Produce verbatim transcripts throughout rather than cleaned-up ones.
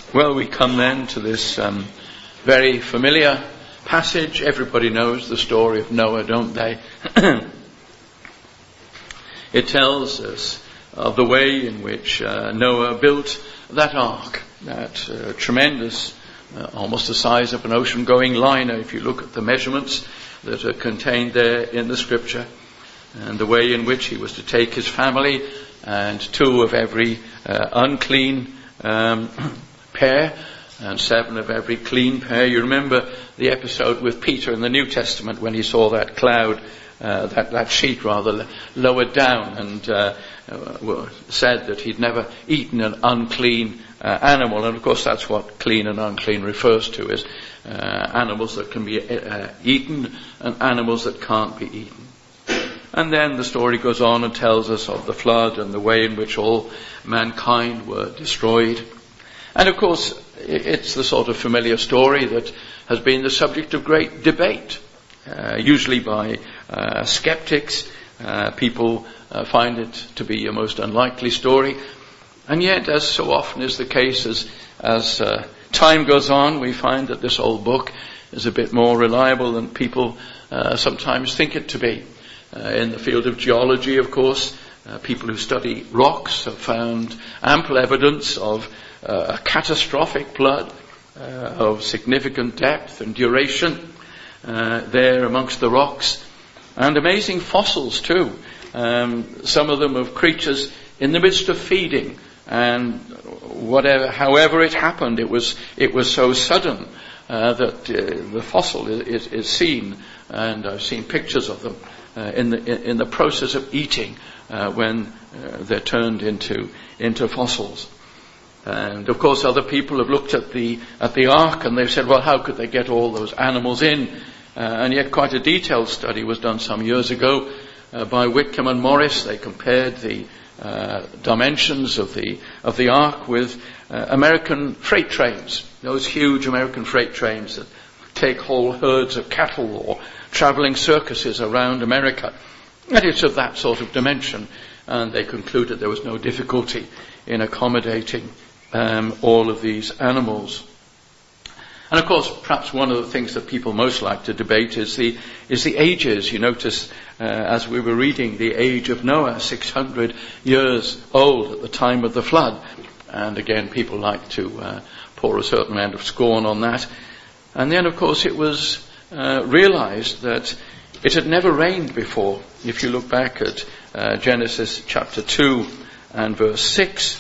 Well, we come then to this um, very familiar passage. Everybody knows the story of Noah, don't they? It tells us of the way in which uh, Noah built that ark, that uh, tremendous, uh, almost the size of an ocean-going liner, if you look at the measurements that are contained there in the scripture, and the way in which he was to take his family and two of every uh, unclean um pair and seven of every clean pair. You remember the episode with Peter in the New Testament when he saw that cloud, uh, that, that sheet rather, lowered down, and uh, uh, said that he'd never eaten an unclean uh, animal. And of course that's what clean and unclean refers to, is uh, animals that can be uh, eaten and animals that can't be eaten. And then the story goes on and tells us of the flood and the way in which all mankind were destroyed. And of course, it's the sort of familiar story that has been the subject of great debate, uh, usually by uh, skeptics. Uh, people uh, find it to be a most unlikely story. And yet, as so often is the case, as, as uh, time goes on, we find that this old book is a bit more reliable than people uh, sometimes think it to be. Uh, in the field of geology, of course, uh, people who study rocks have found ample evidence of Uh, a catastrophic flood uh, of significant depth and duration uh, there amongst the rocks, and amazing fossils too. Um, some of them of creatures in the midst of feeding, and whatever, however it happened, it was it was so sudden uh, that uh, the fossil is, is, is seen, and I've seen pictures of them uh, in the in, in the process of eating uh, when uh, they're turned into into fossils. And of course other people have looked at the at the ark and they've said, well, how could they get all those animals in? Uh, and yet quite a detailed study was done some years ago uh, by Whitcomb and Morris. They compared the uh, dimensions of the of the ark with uh, American freight trains, those huge American freight trains that take whole herds of cattle or traveling circuses around America. And it's of that sort of dimension. And they concluded there was no difficulty in accommodating Um, all of these animals. And of course, perhaps one of the things that people most like to debate is the is the ages. You notice, uh, as we were reading, the age of Noah, six hundred years old at the time of the flood. And again, people like to uh, pour a certain amount of scorn on that. And then, of course, it was uh, realized that it had never rained before. If you look back at uh, Genesis chapter two and verse six,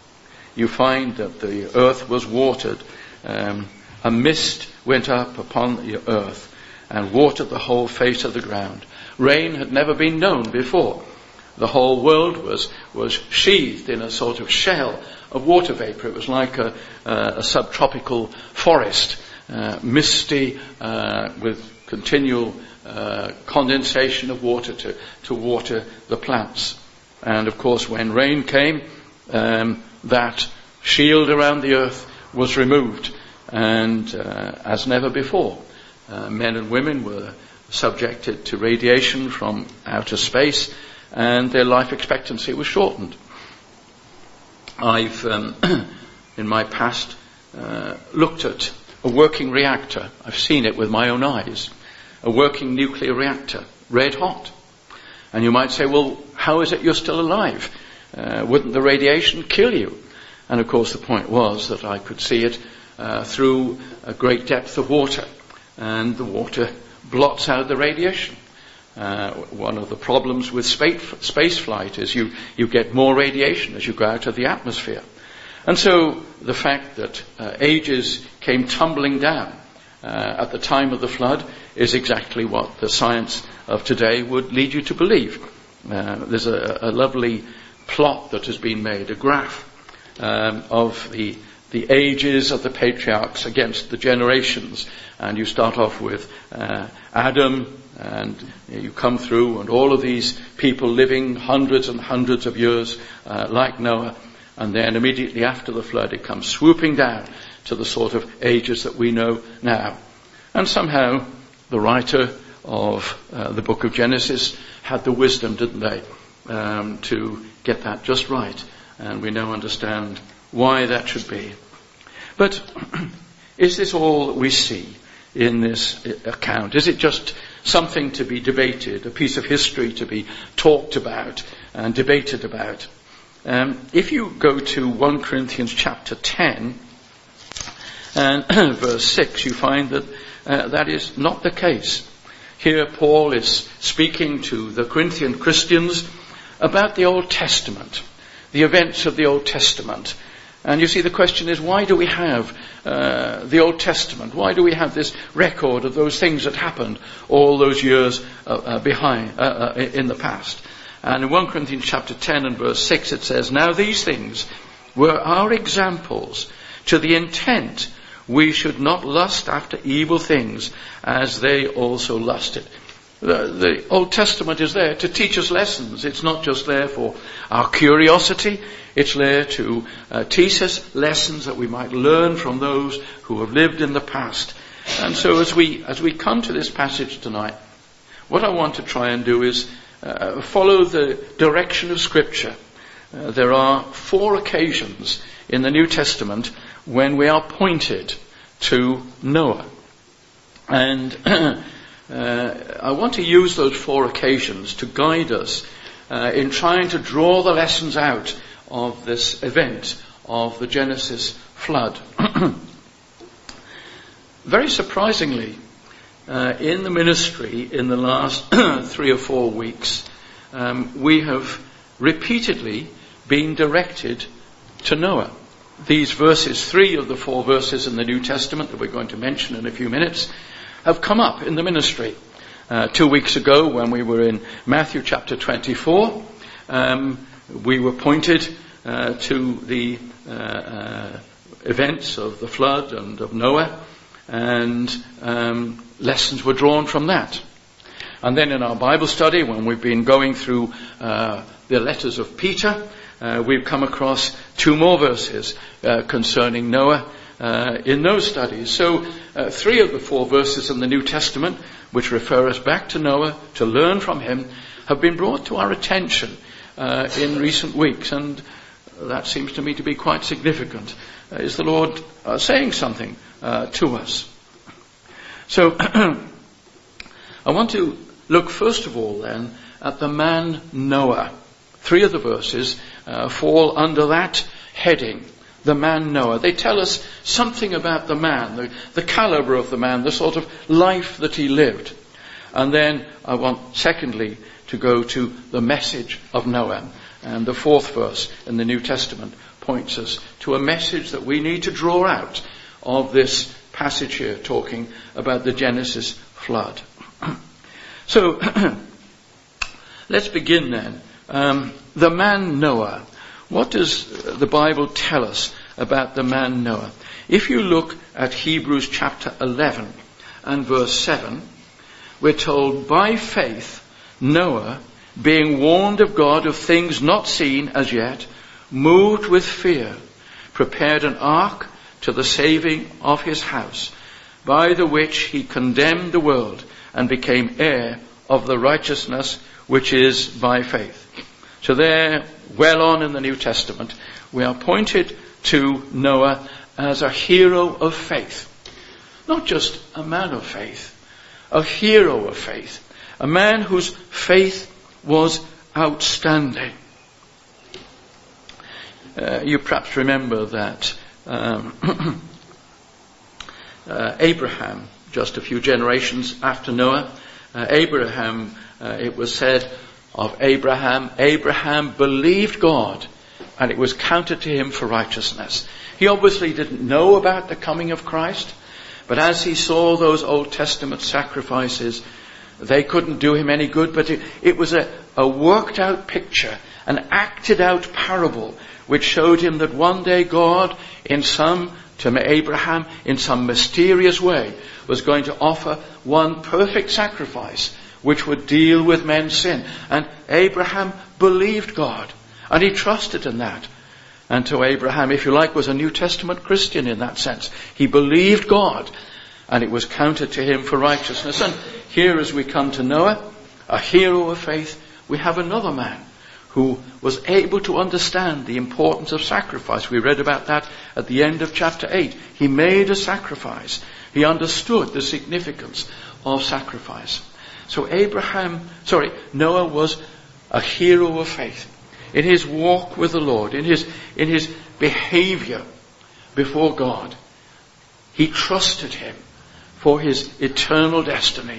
you find that the earth was watered. Um, a mist went up upon the earth and watered the whole face of the ground. Rain had never been known before. The whole world was, was sheathed in a sort of shell of water vapor. It was like a, uh, a subtropical forest, uh, misty, uh, with continual uh, condensation of water to, to water the plants. And of course, when rain came, um, that shield around the earth was removed, and uh, as never before, uh, men and women were subjected to radiation from outer space, and their life expectancy was shortened. I've, um, in my past, uh, looked at a working reactor. I've seen it with my own eyes. A working nuclear reactor, red hot. And you might say, well, how is it you're still alive? Uh, wouldn't the radiation kill you? And of course the point was that I could see it uh, through a great depth of water, and the water blots out the radiation. Uh, one of the problems with space, space flight is you, you get more radiation as you go out of the atmosphere. And so the fact that uh, ages came tumbling down uh, at the time of the flood is exactly what the science of today would lead you to believe. Uh, there's a, a lovely plot that has been made, a graph um, of the the ages of the patriarchs against the generations, and you start off with uh, Adam, and you come through, and all of these people living hundreds and hundreds of years uh, like Noah, and then immediately after the flood it comes swooping down to the sort of ages that we know now. And somehow the writer of uh, the book of Genesis had the wisdom, didn't they, um, to get that just right. And we now understand why that should be. But is this all that we see in this account? Is it just something to be debated, a piece of history to be talked about and debated about? Um, if you go to First Corinthians chapter ten and verse six, you find that uh, that is not the case. Here Paul is speaking to the Corinthian Christians about the Old Testament, the events of the Old Testament. And you see, the question is, why do we have uh, the Old Testament? Why do we have this record of those things that happened all those years uh, uh, behind, uh, uh, in the past? And in First Corinthians chapter ten and verse six it says, "Now these things were our examples, to the intent we should not lust after evil things as they also lusted." The, the Old Testament is there to teach us lessons. It's not just there for our curiosity. It's there to uh, teach us lessons that we might learn from those who have lived in the past. And so as we as we come to this passage tonight, what I want to try and do is uh, follow the direction of Scripture. Uh, there are four occasions in the New Testament when we are pointed to Noah. And uh, I want to use those four occasions to guide us uh, in trying to draw the lessons out of this event of the Genesis flood. Very surprisingly, uh, in the ministry in the last three or four weeks, um, we have repeatedly been directed to Noah. These verses, three of the four verses in the New Testament that we're going to mention in a few minutes, have come up in the ministry. Uh, two weeks ago, when we were in Matthew chapter twenty-four, um, we were pointed uh, to the uh, uh, events of the flood and of Noah, and um, lessons were drawn from that. And then in our Bible study, when we've been going through uh, the letters of Peter, uh, we've come across two more verses uh, concerning Noah uh, in those studies. So uh, three of the four verses in the New Testament, which refer us back to Noah to learn from him, have been brought to our attention uh, in recent weeks, and that seems to me to be quite significant. Uh, is the Lord uh, saying something uh, to us? So I want to look first of all then at the man Noah. Three of the verses uh, fall under that heading, the man Noah. They tell us something about the man, the, the caliber of the man, the sort of life that he lived. And then I want, secondly, to go to the message of Noah. And the fourth verse in the New Testament points us to a message that we need to draw out of this passage here, talking about the Genesis flood. So, let's begin then. Um, the man Noah. What does the Bible tell us about the man Noah? If you look at Hebrews chapter eleven and verse seven, we're told, "By faith Noah, being warned of God of things not seen as yet, moved with fear, prepared an ark to the saving of his house, by the which he condemned the world and became heir of the righteousness which is by faith." So there, well on in the New Testament, we are pointed to Noah as a hero of faith. Not just a man of faith, a hero of faith. A man whose faith was outstanding. Uh, you perhaps remember that um, uh, Abraham, just a few generations after Noah, uh, Abraham, uh, it was said of Abraham, Abraham believed God and it was counted to him for righteousness. He obviously didn't know about the coming of Christ, but as he saw those Old Testament sacrifices, they couldn't do him any good, but it, it was a, a worked out picture, an acted out parable, which showed him that one day God, in some, to Abraham, in some mysterious way, was going to offer one perfect sacrifice, which would deal with men's sin. And Abraham believed God, and he trusted in that. And to Abraham, if you like, was a New Testament Christian in that sense. He believed God, and it was counted to him for righteousness. And here, as we come to Noah, a hero of faith, we have another man who was able to understand the importance of sacrifice. We read about that at the end of chapter eight. He made a sacrifice. He understood the significance of sacrifice. So Abraham, sorry, Noah was a hero of faith in his walk with the Lord, in his, in his behavior before God. He trusted him for his eternal destiny.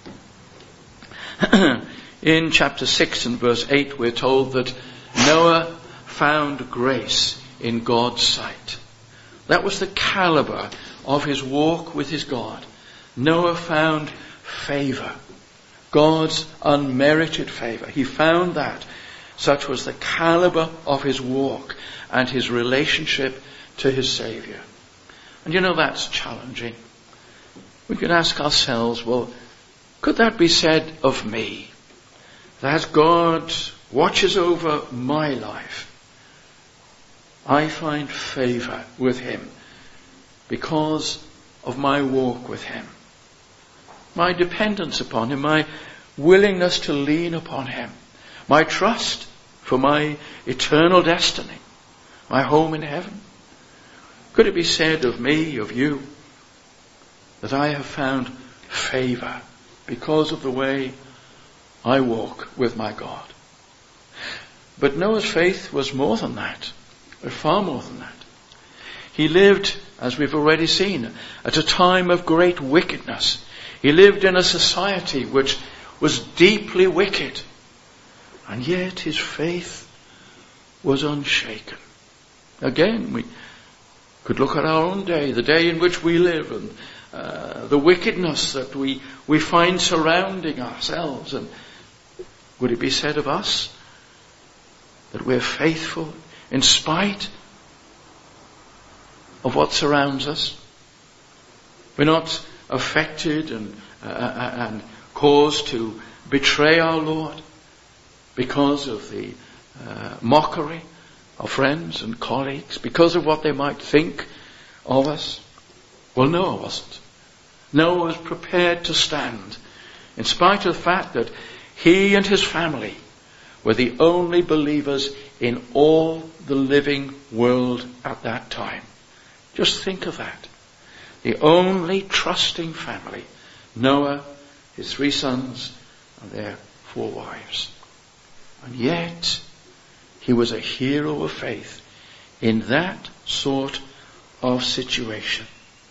In chapter six and verse eight, we're told that Noah found grace in God's sight. That was the caliber of his walk with his God. Noah found favor, God's unmerited favor. He found that. Such was the caliber of his walk and his relationship to his Savior. And you know, that's challenging. We can ask ourselves, well, could that be said of me? That God watches over my life. I find favor with him because of my walk with him. My dependence upon him, my willingness to lean upon him, my trust for my eternal destiny, my home in heaven. Could it be said of me, of you, that I have found favor because of the way I walk with my God? But Noah's faith was more than that, far more than that. He lived, as we've already seen, at a time of great wickedness. He lived in a society which was deeply wicked, and yet his faith was unshaken. Again, we could look at our own day, the day in which we live, and uh, the wickedness that we, we find surrounding ourselves. And would it be said of us that we're faithful in spite of what surrounds us? We're not affected and, uh, and caused to betray our Lord because of the uh, mockery of friends and colleagues, because of what they might think of us? Well, Noah wasn't. Noah was prepared to stand in spite of the fact that he and his family were the only believers in all the living world at that time. Just think of that. The only trusting family. Noah, his three sons, and their four wives. And yet, he was a hero of faith in that sort of situation.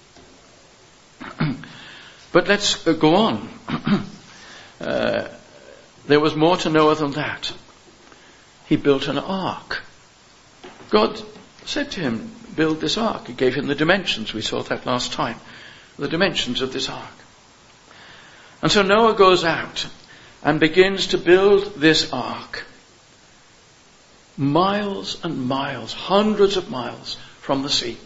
But let's go on. uh, there was more to Noah than that. He built an ark. God said to him, build this ark. He gave him the dimensions. We saw that last time. The dimensions of this ark. And so Noah goes out and begins to build this ark. Miles and miles, hundreds of miles from the sea.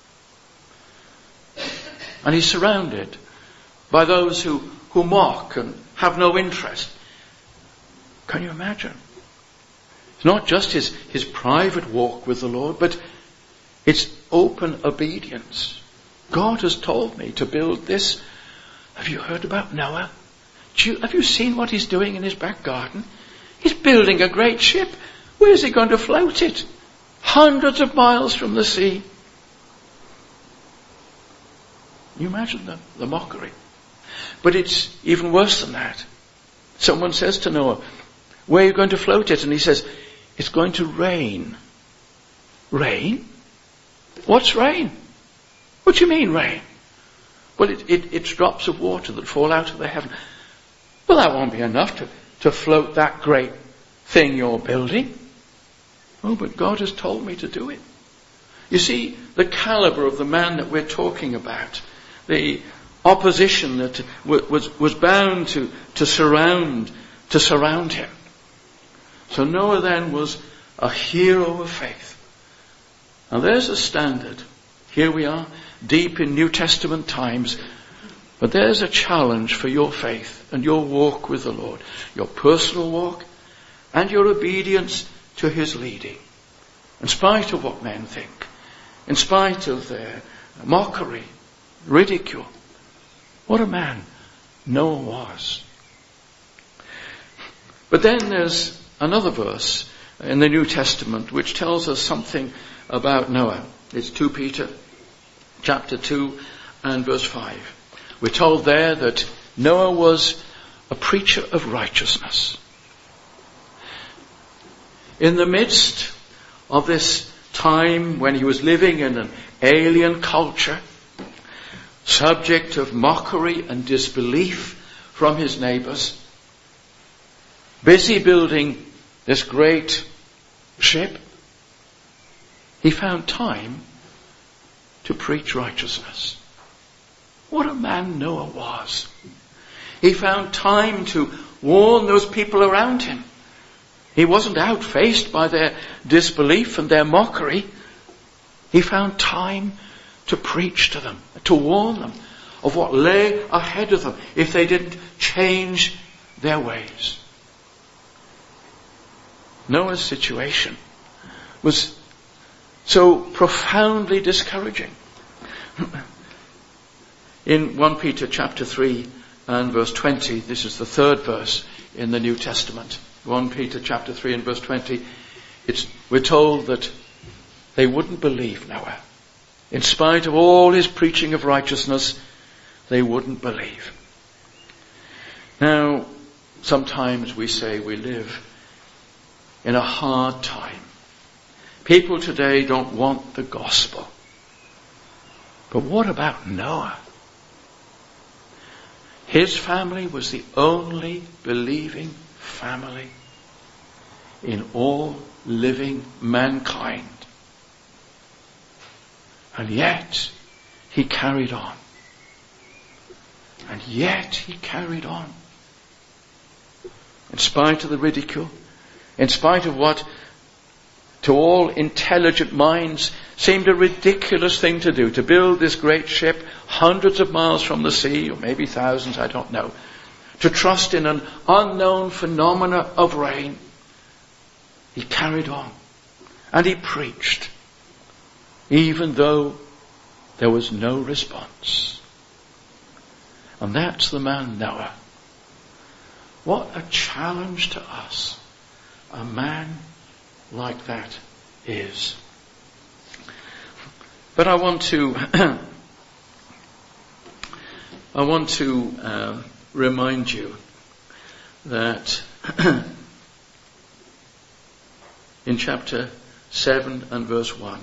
And he's surrounded by those who, who mock and have no interest. Can you imagine? It's not just his, his private walk with the Lord, but it's open obedience. God has told me to build this. Have you heard about Noah? Do you, have you seen what he's doing in his back garden? He's building a great ship. Where's he going to float it? Hundreds of miles from the sea. You imagine the, the mockery. But it's even worse than that. Someone says to Noah, where are you going to float it? And he says, it's going to rain. Rain? What's rain? What do you mean rain? Well, it, it, it's drops of water that fall out of the heaven. Well, that won't be enough to, to float that great thing you're building. Oh, but God has told me to do it. You see, the caliber of the man that we're talking about, the opposition that was, was bound to, to surround, to surround him. So Noah then was a hero of faith. And there's a standard. Here we are, deep in New Testament times. But there's a challenge for your faith and your walk with the Lord. Your personal walk and your obedience to his leading. In spite of what men think. In spite of their mockery, ridicule. What a man Noah was. But then there's another verse in the New Testament which tells us something about Noah. It's Second Peter chapter two and verse five. We're told there that Noah was a preacher of righteousness. In the midst of this time when he was living in an alien culture, subject of mockery and disbelief from his neighbors, busy building this great ship, he found time to preach righteousness. What a man Noah was. He found time to warn those people around him. He wasn't outfaced by their disbelief and their mockery. He found time to preach to them, to warn them of what lay ahead of them if they didn't change their ways. Noah's situation was so profoundly discouraging. In First Peter chapter three and verse twenty, this is the third verse in the New Testament. First Peter chapter three and verse twenty, it's, we're told that they wouldn't believe Noah. In spite of all his preaching of righteousness, they wouldn't believe. Now, sometimes we say we live in a hard time. People today don't want the gospel. But what about Noah? His family was the only believing family in all living mankind. And yet, he carried on. And yet, he carried on. In spite of the ridicule, in spite of what, to all intelligent minds, seemed a ridiculous thing to do, to build this great ship hundreds of miles from the sea, or maybe thousands, I don't know, to trust in an unknown phenomena of rain. He carried on. And he preached, even though there was no response. And that's the man Noah. What a challenge to us a man like that is. But I want to I want to uh, remind you that in chapter seven and verse one,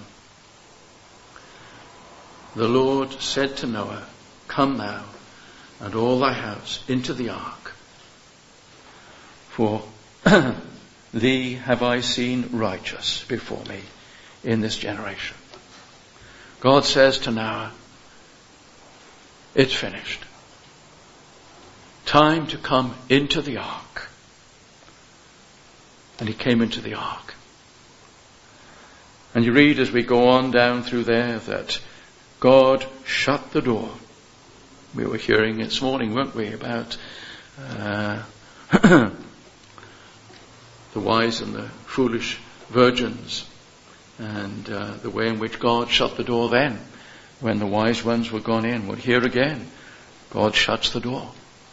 the Lord said to Noah, "Come now, and all thy house into the ark, for thee have I seen righteous before me in this generation." God says to Noah, it's finished. Time to come into the ark. And he came into the ark. And you read as we go on down through there that God shut the door. We were hearing it this morning, weren't we, about uh, the wise and the foolish virgins, and uh, the way in which God shut the door then, when the wise ones were gone in. Well, here again, God shuts the door.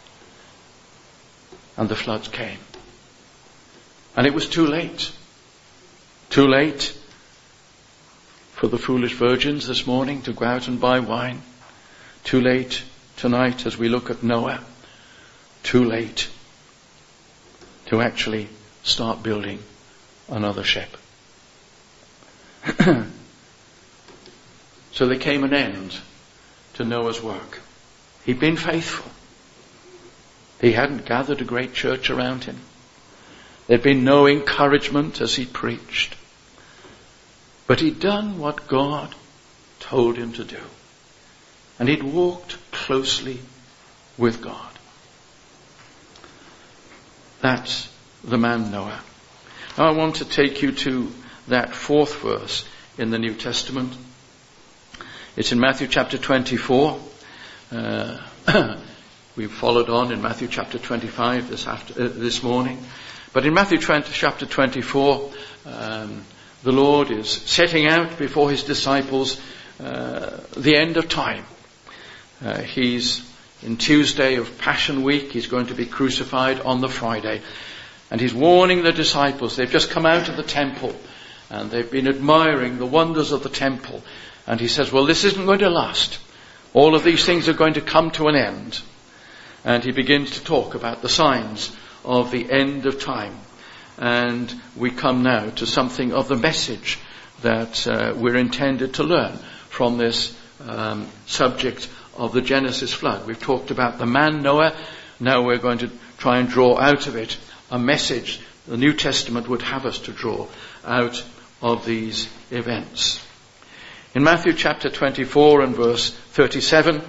And the floods came. And it was too late. Too late for the foolish virgins this morning to go out and buy wine. Too late tonight as we look at Noah. Too late to actually start building another ship. So there came an end to Noah's work. He'd been faithful. He hadn't gathered a great church around him. There'd been no encouragement as he preached. But he'd done what God told him to do. And he'd walked closely with God. That's the man Noah. Now I want to take you to that fourth verse in the New Testament. It's in Matthew chapter twenty-four. Uh, we've followed on in Matthew chapter twenty-five this after uh, this morning. But in Matthew chapter twenty-four, um, the Lord is setting out before his disciples uh, the end of time. Uh, he's in Tuesday of Passion Week. He's going to be crucified on the Friday. And he's warning the disciples. They've just come out of the temple and they've been admiring the wonders of the temple. And he says, well, this isn't going to last. All of these things are going to come to an end. And he begins to talk about the signs of the end of time. And we come now to something of the message that uh, we're intended to learn from this um, subject of the Genesis flood. We've talked about the man Noah. Now we're going to try and draw out of it a message the New Testament would have us to draw out of these events. In Matthew chapter twenty-four and verse thirty-seven,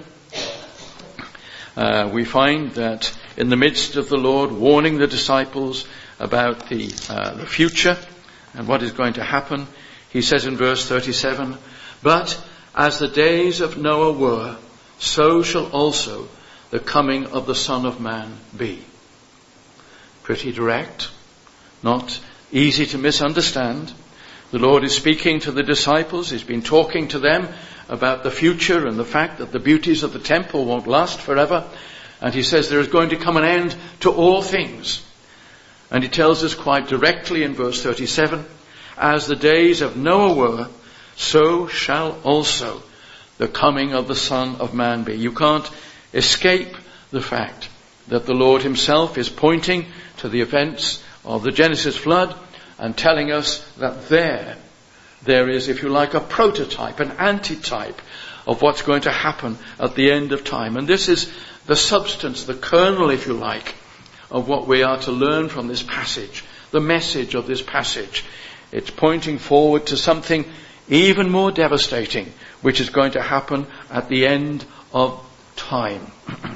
uh, we find that in the midst of the Lord warning the disciples about the, uh, the future and what is going to happen, he says in verse thirty-seven, but as the days of Noah were, so shall also the coming of the Son of Man be. Pretty direct, not easy to misunderstand. The Lord is speaking to the disciples. He's been talking to them about the future and the fact that the beauties of the temple won't last forever. And he says there is going to come an end to all things. And he tells us quite directly in verse thirty-seven, as the days of Noah were, so shall also the coming of the Son of Man be. You can't escape the fact that the Lord himself is pointing to the events of the Genesis flood and telling us that there, there is, if you like, a prototype, an antitype of what's going to happen at the end of time. And this is the substance, the kernel, if you like, of what we are to learn from this passage, the message of this passage. It's pointing forward to something even more devastating, which is going to happen at the end of time.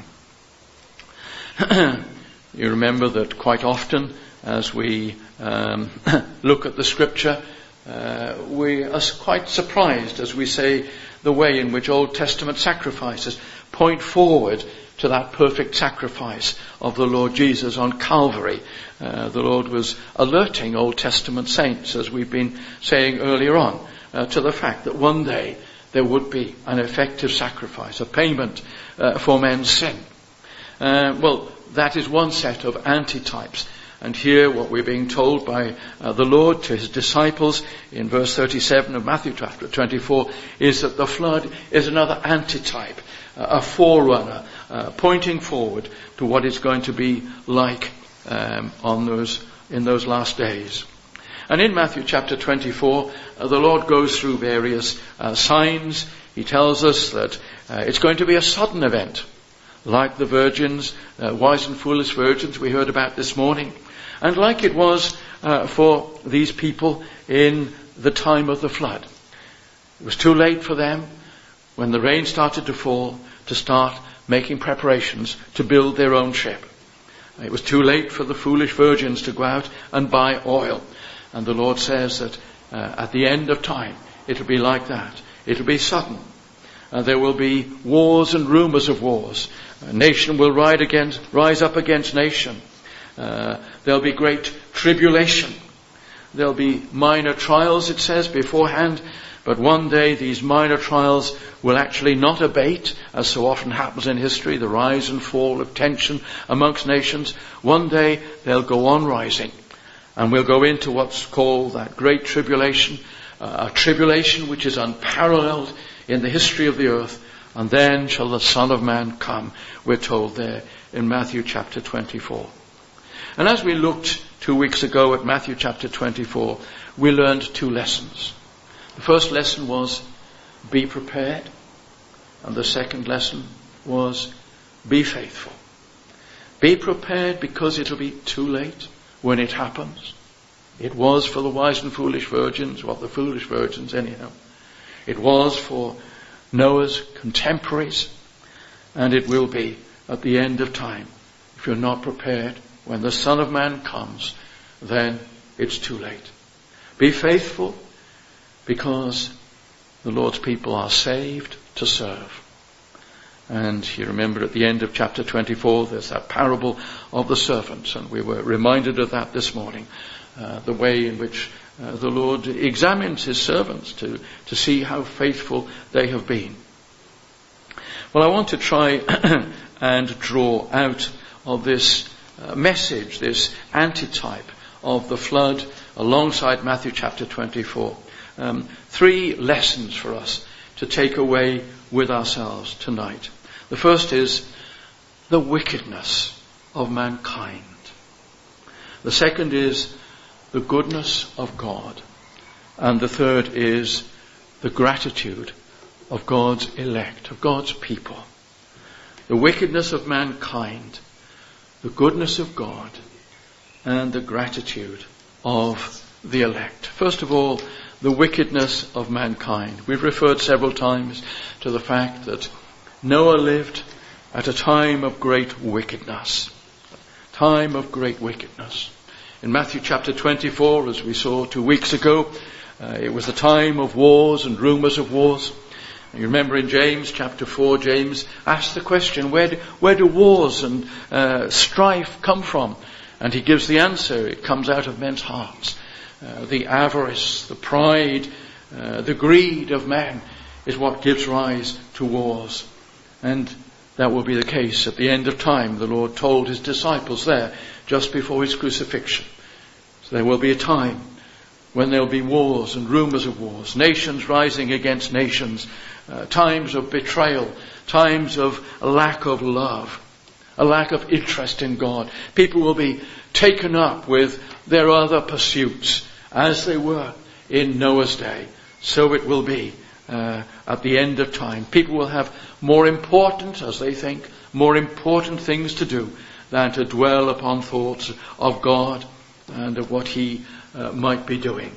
You remember that quite often as we um, look at the scripture, uh, we are quite surprised as we say the way in which Old Testament sacrifices point forward to that perfect sacrifice of the Lord Jesus on Calvary. Uh, the Lord was alerting Old Testament saints, as we've been saying earlier on, uh, to the fact that one day there would be an effective sacrifice, a payment uh, for men's sin. Uh, well, that is one set of antitypes. And here what we're being told by uh, the Lord to his disciples in verse thirty-seven of Matthew chapter twenty-four is that the flood is another antitype, uh, a forerunner, uh, pointing forward to what it's going to be like um, on those in those last days. And in Matthew chapter twenty-four, uh, the Lord goes through various uh, signs. He tells us that uh, it's going to be a sudden event, like the virgins, uh, wise and foolish virgins we heard about this morning. And like it was uh, for these people in the time of the flood. It was too late for them when the rain started to fall to start making preparations to build their own ship. It was too late for the foolish virgins to go out and buy oil. And the Lord says that uh, at the end of time it'll be like that. It'll be sudden. Uh, there will be wars and rumors of wars. A nation will ride against, rise up against nation. Uh, there'll be great tribulation. There'll be minor trials, it says beforehand. But one day these minor trials will actually not abate, as so often happens in history, the rise and fall of tension amongst nations. One day they'll go on rising. And we'll go into what's called that great tribulation, uh, a tribulation which is unparalleled in the history of the earth. And then shall the Son of Man come, we're told there in Matthew chapter twenty-four. And as we looked two weeks ago at Matthew chapter twenty-four, we learned two lessons. The first lesson was, be prepared. And the second lesson was, be faithful. Be prepared because it'll be too late when it happens. It was for the wise and foolish virgins, well, the foolish virgins anyhow. It was for Noah's contemporaries, and it will be at the end of time. If you're not prepared, when the Son of Man comes, then it's too late. Be faithful because the Lord's people are saved to serve. And you remember at the end of chapter twenty-four, there's that parable of the servants, and we were reminded of that this morning. Uh, the way in which uh, the Lord examines his servants to, to see how faithful they have been. Well, I want to try and draw out of this uh, message, this antitype of the flood alongside Matthew chapter twenty-four. Um, three lessons for us to take away with ourselves tonight. The first is the wickedness of mankind. The second is the goodness of God. And the third is the gratitude of God's elect, of God's people. The wickedness of mankind, the goodness of God, and the gratitude of the elect. First of all, the wickedness of mankind. We've referred several times to the fact that Noah lived at a time of great wickedness. Time of great wickedness. In Matthew chapter twenty-four, as we saw two weeks ago, uh, it was a time of wars and rumours of wars. You remember in James chapter four, James asked the question, where do, where do wars and uh, strife come from? And he gives the answer, it comes out of men's hearts. Uh, the avarice, the pride, uh, the greed of men is what gives rise to wars. And that will be the case at the end of time. The Lord told his disciples there just before his crucifixion. So there will be a time when there will be wars and rumours of wars, nations rising against nations, uh, times of betrayal, times of a lack of love, a lack of interest in God. People will be taken up with their other pursuits, as they were in Noah's day. So it will be uh, at the end of time. People will have more important, as they think, more important things to do than to dwell upon thoughts of God and of what he uh, might be doing.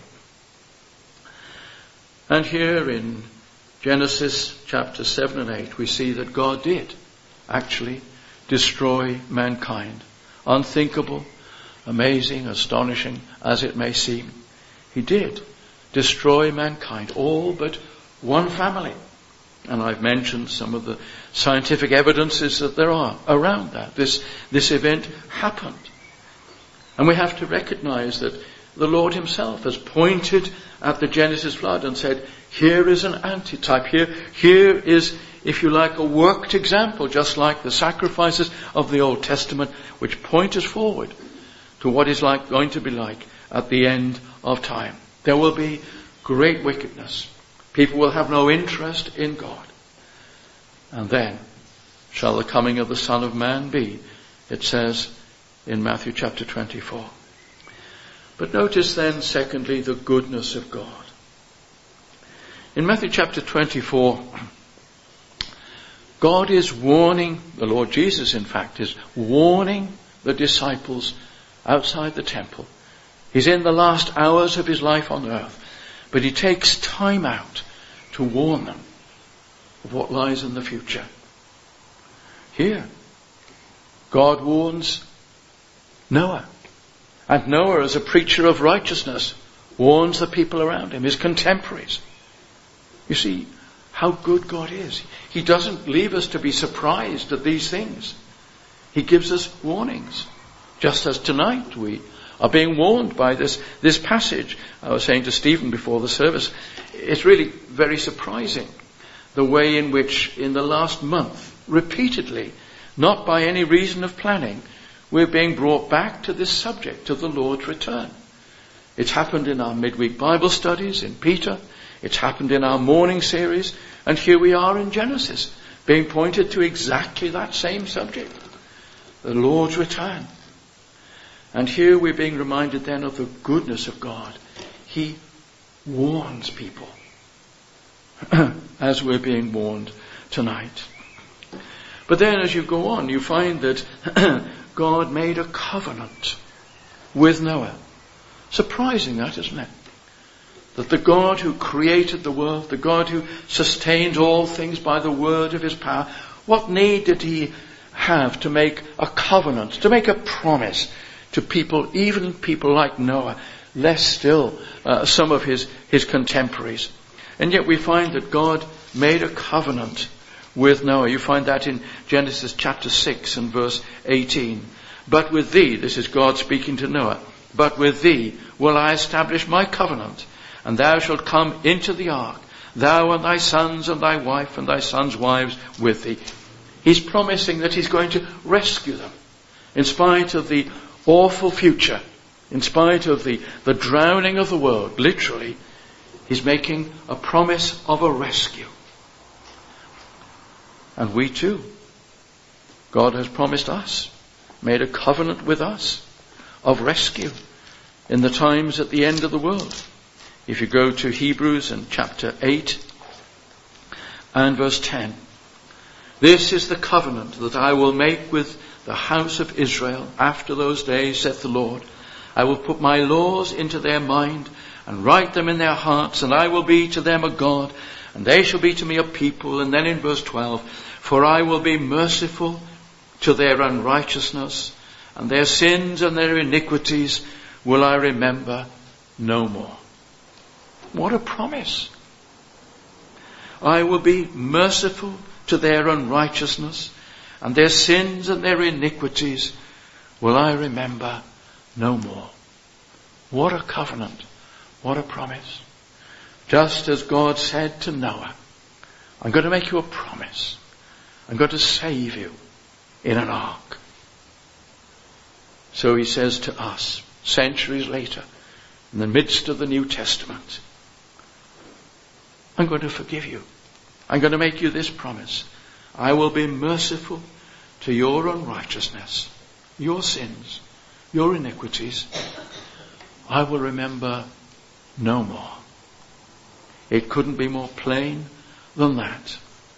And here in Genesis chapter seven and eight, we see that God did actually destroy mankind. Unthinkable, amazing, astonishing as it may seem. He did destroy mankind, all but one family. And I've mentioned some of the scientific evidences that there are around that. This, this event happened. And we have to recognize that the Lord himself has pointed at the Genesis flood and said, here is an antitype. Here, here is, if you like, a worked example, just like the sacrifices of the Old Testament, which point us forward to what is like going to be like at the end of time. There will be great wickedness. People will have no interest in God. And then shall the coming of the Son of Man be, it says in Matthew chapter twenty-four. But notice then, secondly, the goodness of God. In Matthew chapter twenty-four, God is warning, the Lord Jesus in fact is warning the disciples outside the temple. He's in the last hours of his life on earth, but he takes time out to warn them of what lies in the future. Here, God warns Noah. And Noah, as a preacher of righteousness, warns the people around him, his contemporaries. You see how good God is. He doesn't leave us to be surprised at these things. He gives us warnings. Just as tonight we are being warned by this, this passage. I was saying to Stephen before the service, it's really very surprising the way in which in the last month, repeatedly, not by any reason of planning, we're being brought back to this subject of the Lord's return. It's happened in our midweek Bible studies in Peter. It's happened in our morning series. And here we are in Genesis, being pointed to exactly that same subject, the Lord's return. And here we're being reminded then of the goodness of God. He warns people as we're being warned tonight. But then as you go on, you find that God made a covenant with Noah. Surprising that, isn't it? That the God who created the world, the God who sustains all things by the word of his power, what need did he have to make a covenant, to make a promise to people, even people like Noah, less still uh, some of his, his contemporaries. And yet we find that God made a covenant with Noah. You find that in Genesis chapter six and verse eighteen. But with thee, this is God speaking to Noah, but with thee will I establish my covenant, and thou shalt come into the ark, thou and thy sons and thy wife and thy sons' wives with thee. He's promising that he's going to rescue them. in spite of the awful future, in spite of the, the drowning of the world, literally, he's making a promise of a rescue. And we too, God has promised us, made a covenant with us of rescue in the times at the end of the world. If you go to Hebrews and chapter eight and verse ten, this is the covenant that I will make with the house of Israel after those days, saith the Lord. I will put my laws into their mind and write them in their hearts, and I will be to them a God, and they shall be to me a people. And then in verse twelve, for I will be merciful to their unrighteousness, and their sins and their iniquities will I remember no more. What a promise. I will be merciful to their unrighteousness, and their sins and their iniquities will I remember no more. What a covenant. What a promise. Just as God said to Noah, I'm going to make you a promise. I'm going to save you in an ark. So he says to us, centuries later, in the midst of the New Testament, I'm going to forgive you. I'm going to make you this promise. I will be merciful to your unrighteousness, your sins, your iniquities. I will remember no more. It couldn't be more plain than that.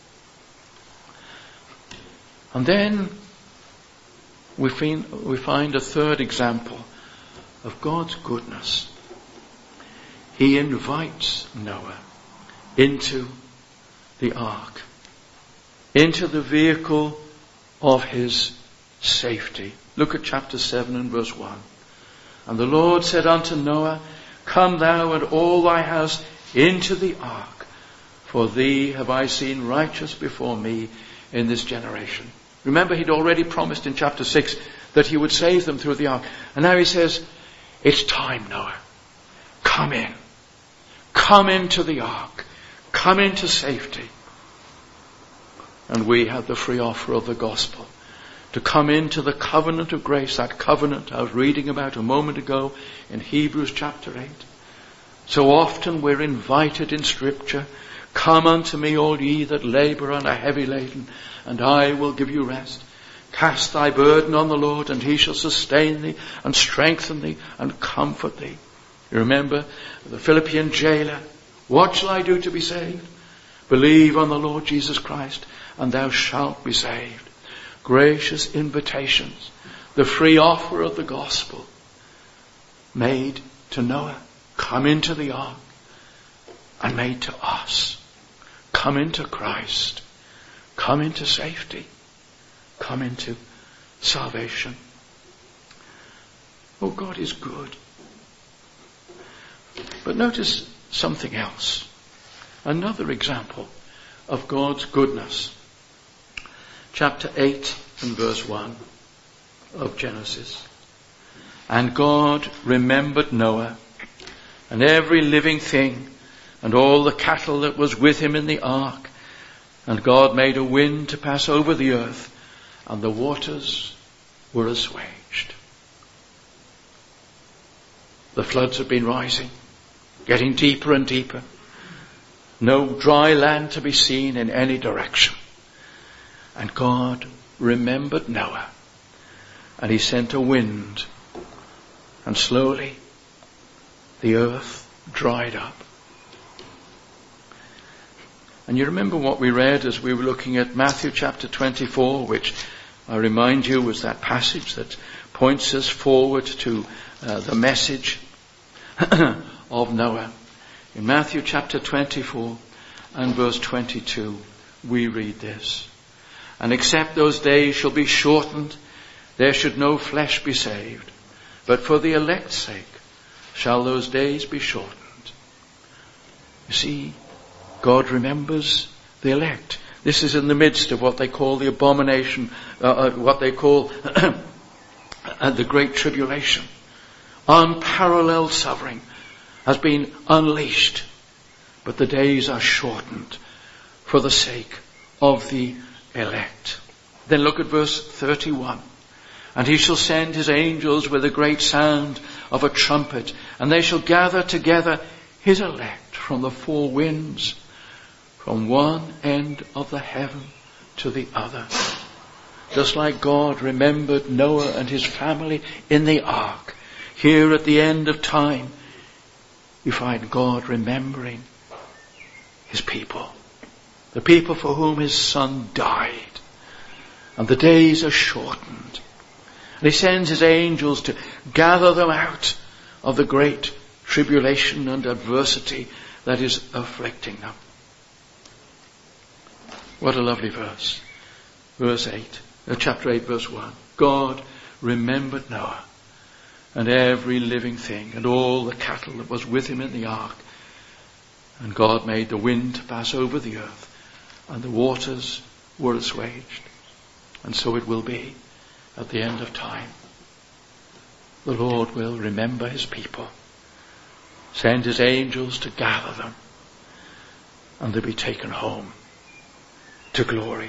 And then we find, we find a third example of God's goodness. He invites Noah into the ark, into the vehicle of his safety. Look at chapter seven and verse one. And the Lord said unto Noah, come thou and all thy house into the ark, for thee have I seen righteous before me in this generation. Remember, he'd already promised in chapter six that he would save them through the ark. And now he says, it's time, Noah. Come in. Come into the ark. Come into safety. And we have the free offer of the gospel to come into the covenant of grace, that covenant I was reading about a moment ago in Hebrews chapter eight. So often we're invited in Scripture, come unto me all ye that labour and are heavy laden, and I will give you rest. Cast thy burden on the Lord, and he shall sustain thee and strengthen thee and comfort thee. You remember the Philippian jailer, what shall I do to be saved? Believe on the Lord Jesus Christ, and thou shalt be saved. Gracious invitations, the free offer of the gospel made to Noah. Come into the ark, and made to us. Come into Christ. Come into safety. Come into salvation. Oh, God is good. But notice something else. Another example of God's goodness. Chapter eight and verse one of Genesis. And God remembered Noah and every living thing and all the cattle that was with him in the ark. And God made a wind to pass over the earth, and the waters were assuaged. The floods had been rising, getting deeper and deeper. No dry land to be seen in any direction. And God remembered Noah, and he sent a wind, and slowly the earth dried up. And you remember what we read as we were looking at Matthew chapter twenty-four, which I remind you was that passage that points us forward to uh, the message of Noah. In Matthew chapter twenty-four and verse twenty-two, we read this. And except those days shall be shortened, there should no flesh be saved. But for the elect's sake shall those days be shortened. You see, God remembers the elect. This is in the midst of what they call the abomination, uh, uh, what they call uh, the Great Tribulation. Unparalleled suffering has been unleashed, but the days are shortened for the sake of the elect. Then look at verse thirty-one. And he shall send his angels with a great sound of a trumpet, and they shall gather together his elect from the four winds, from one end of the heaven to the other. Just like God remembered Noah and his family in the ark, here at the end of time, you find God remembering his people, the people for whom his son died. And the days are shortened. And he sends his angels to gather them out of the great tribulation and adversity that is afflicting them. What a lovely verse. Verse eight, uh, chapter eight, verse one. God remembered Noah and every living thing and all the cattle that was with him in the ark. And God made the wind to pass over the earth, and the waters were assuaged. And so it will be at the end of time. The Lord will remember his people, send his angels to gather them, and they'll be taken home to glory.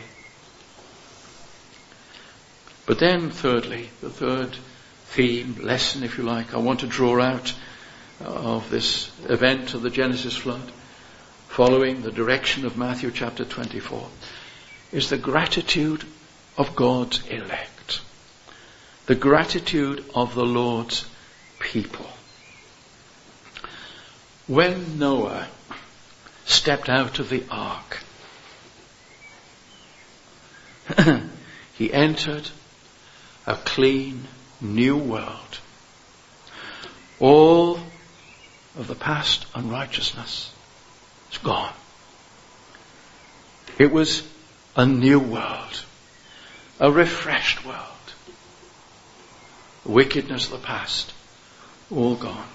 But then thirdly, the third theme, lesson if you like, I want to draw out of this event of the Genesis flood, following the direction of Matthew chapter twenty-four, is the gratitude of God's elect. The gratitude of the Lord's people. When Noah stepped out of the ark, he entered a clean new world. All of the past unrighteousness is gone. It was a new world, a refreshed world. The wickedness of the past, all gone.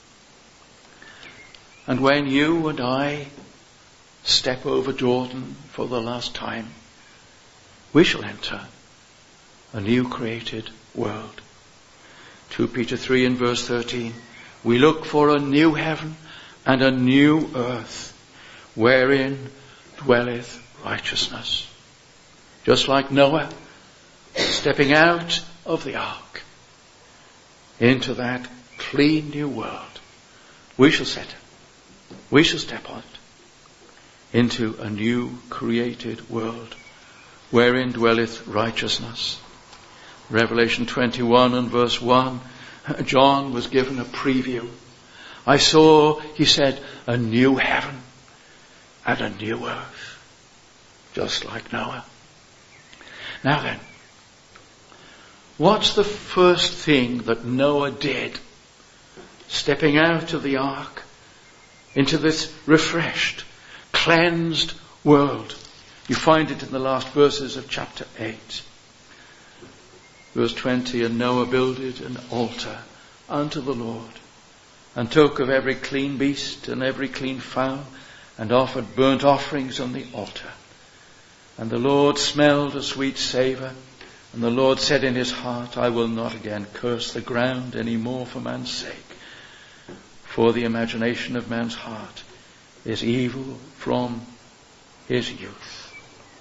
And when you and I step over Jordan for the last time, we shall enter a new created world. Second Peter three and verse thirteen. We look for a new heaven and a new earth, wherein dwelleth righteousness. Just like Noah stepping out of the ark into that clean new world, we shall set it. We shall step on it into a new created world, wherein dwelleth righteousness. Revelation twenty-one and verse one, John was given a preview. I saw, he said, a new heaven and a new earth, just like Noah. Now then, what's the first thing that Noah did, stepping out of the ark into this refreshed, cleansed world? You find it in the last verses of chapter eight. Verse twenty, and Noah builded an altar unto the Lord, and took of every clean beast and every clean fowl, and offered burnt offerings on the altar. And the Lord smelled a sweet savour, and the Lord said in his heart, I will not again curse the ground any more for man's sake, for the imagination of man's heart is evil from his youth.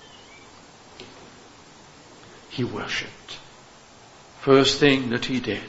He worshipped. First thing that he did.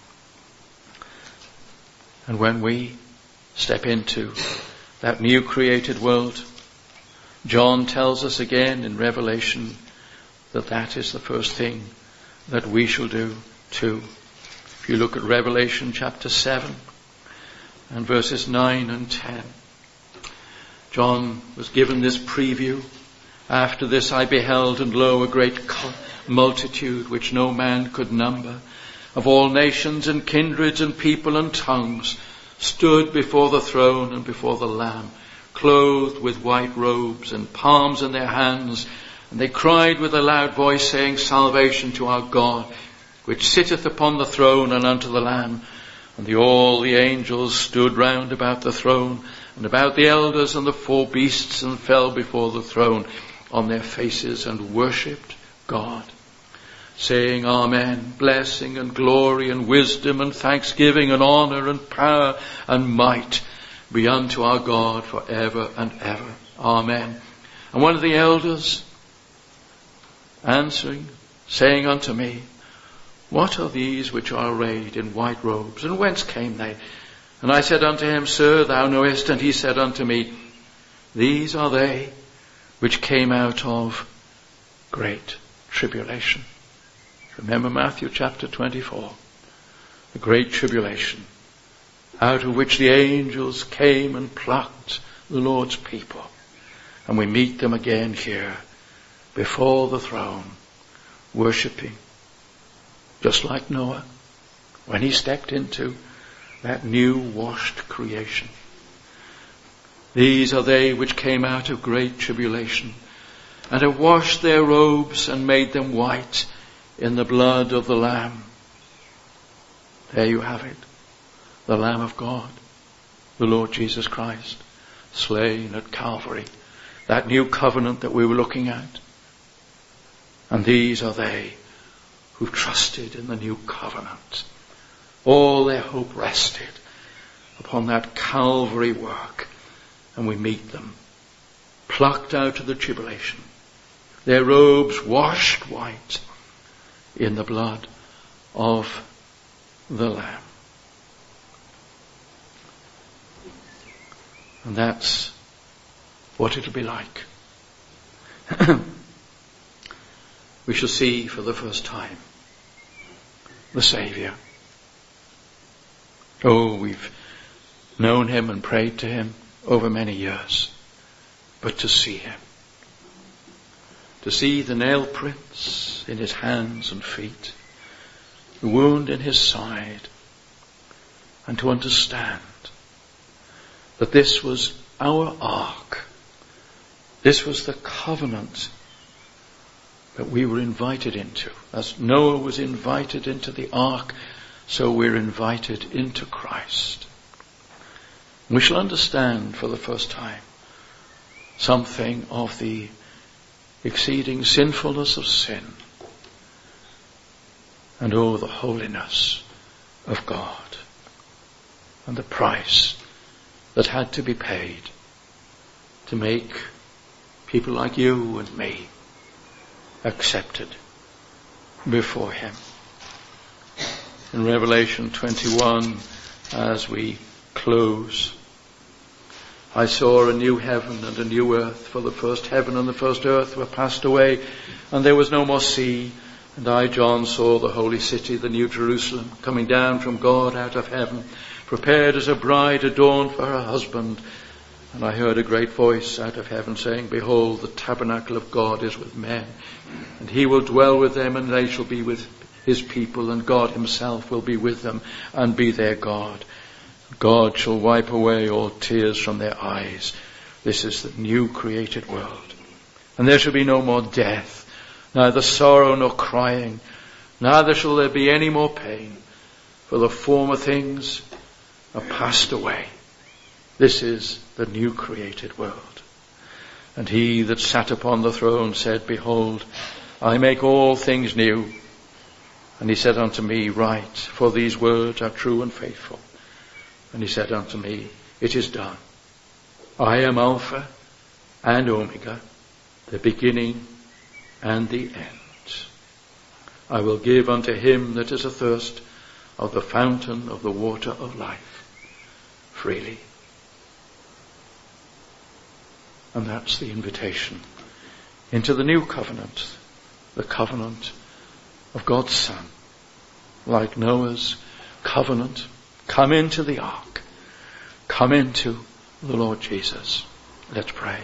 And when we step into that new created world, John tells us again in Revelation that that is the first thing that we shall do too. If you look at Revelation chapter seven and verses nine and ten, John was given this preview. After this I beheld, and lo, a great multitude which no man could number, of all nations and kindreds and people and tongues, stood before the throne and before the Lamb, clothed with white robes and palms in their hands. And they cried with a loud voice, saying, Salvation to our God, which sitteth upon the throne, and unto the Lamb. And the, all the angels stood round about the throne, and about the elders and the four beasts, and fell before the throne on their faces, and worshipped God, saying, Amen. Blessing and glory and wisdom and thanksgiving and honour and power and might be unto our God for ever and ever. Amen. And one of the elders answering, saying unto me, what are these which are arrayed in white robes, and whence came they? And I said unto him, Sir, thou knowest. And he said unto me, These are they which came out of great tribulation. Remember Matthew chapter twenty-four. The great tribulation, out of which the angels came and plucked the Lord's people. And we meet them again here before the throne, worshipping, just like Noah when he stepped into that new washed creation. These are they which came out of great tribulation, and have washed their robes and made them white in the blood of the Lamb. There you have it. The Lamb of God, the Lord Jesus Christ, slain at Calvary. That new covenant that we were looking at. And these are they who trusted in the new covenant. All their hope rested upon that Calvary work. And we meet them, plucked out of the tribulation, their robes washed white in the blood of the Lamb. And that's what it'll be like. We shall see for the first time the Saviour. Oh, we've known him and prayed to him over many years. But to see him, to see the nail prints in his hands and feet, the wound in his side, and to understand that this was our ark. This was the covenant that we were invited into. As Noah was invited into the ark, so we're invited into Christ. We shall understand for the first time something of the exceeding sinfulness of sin and oh, the holiness of God and the price that had to be paid to make people like you and me accepted before him. In Revelation twenty-one, as we close, I saw a new heaven and a new earth, for the first heaven and the first earth were passed away, and there was no more sea. And I, John, saw the holy city, the new Jerusalem, coming down from God out of heaven, prepared as a bride adorned for her husband. And I heard a great voice out of heaven saying, Behold, the tabernacle of God is with men, and he will dwell with them, and they shall be with his people, and God himself will be with them and be their God. God shall wipe away all tears from their eyes. This is the new created world. And there shall be no more death, neither sorrow nor crying, neither shall there be any more pain, for the former things are passed away. This is the new created world. And he that sat upon the throne said, Behold, I make all things new. And he said unto me, Write, for these words are true and faithful. And he said unto me, It is done. I am Alpha and Omega, the beginning and the end. I will give unto him that is athirst of the fountain of the water of life freely. And that's the invitation into the new covenant, the covenant of God's Son, like Noah's covenant. Come into the ark. Come into the Lord Jesus. Let's pray.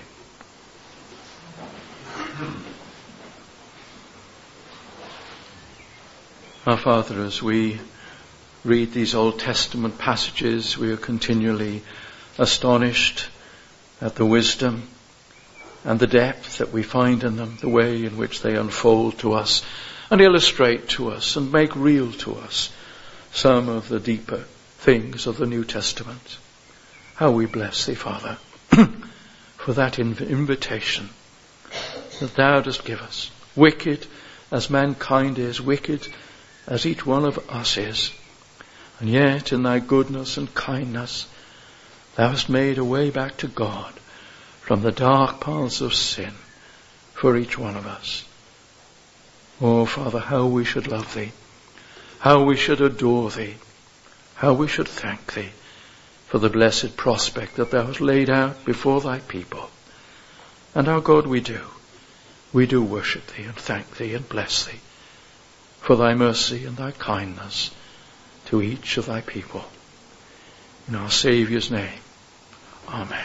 Our Father, as we read these Old Testament passages, we are continually astonished at the wisdom and the depth that we find in them, the way in which they unfold to us and illustrate to us and make real to us some of the deeper things of the New Testament. How we bless thee, Father, for that inv- invitation that thou dost give us. Wicked as mankind is, wicked as each one of us is, and yet in thy goodness and kindness thou hast made a way back to God from the dark paths of sin for each one of us. Oh, Father, how we should love thee, how we should adore thee, how we should thank thee for the blessed prospect that thou hast laid out before thy people. And our God, we do. We do worship thee and thank thee and bless thee for thy mercy and thy kindness to each of thy people. In our Saviour's name, amen.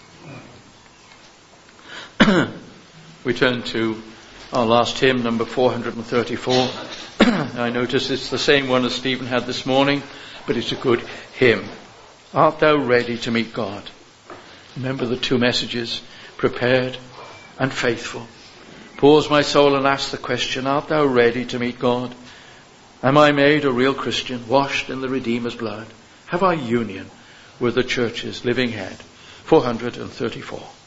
We turn to our last hymn, number four hundred thirty-four. I notice it's the same one as Stephen had this morning, but it's a good hymn. Art thou ready to meet God? Remember the two messages, prepared and faithful. Pause, my soul, and ask the question, art thou ready to meet God? Am I made a real Christian, washed in the Redeemer's blood? Have I union with the church's living head? four hundred thirty-four.